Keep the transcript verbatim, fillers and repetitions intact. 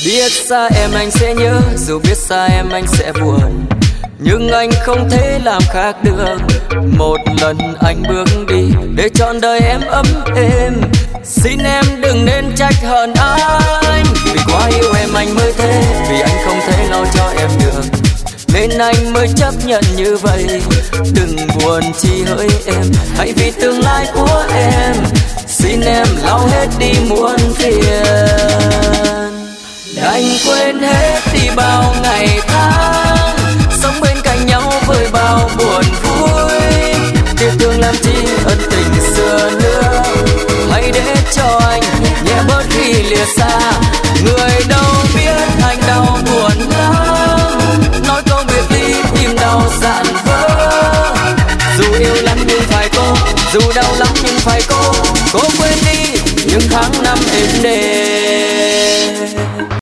Biết xa em anh sẽ nhớ, dù biết xa em anh sẽ buồn, nhưng anh không thể làm khác được. Một lần anh bước đi để trọn đời em ấm êm, xin em đừng nên trách hờn anh. Vì quá yêu em anh mới thế, vì anh không thể lo cho em được, nên anh mới chấp nhận như vậy. Đừng buồn chi hỡi em, hãy vì tương lai của em, xin em lau hết đi muôn phiền. Đành quên hết đi bao ngày tháng, sống bên cạnh nhau với bao buồn vui. Tiếc thương làm chi ân tình xưa nữa, hãy để cho anh nhẹ bớt khi lìa xa. Người đâu biết anh đau buồn lắm, nói câu biệt ly tim đau dạn vỡ. Dù yêu lắm nhưng phải có, dù đau lắm nhưng phải có,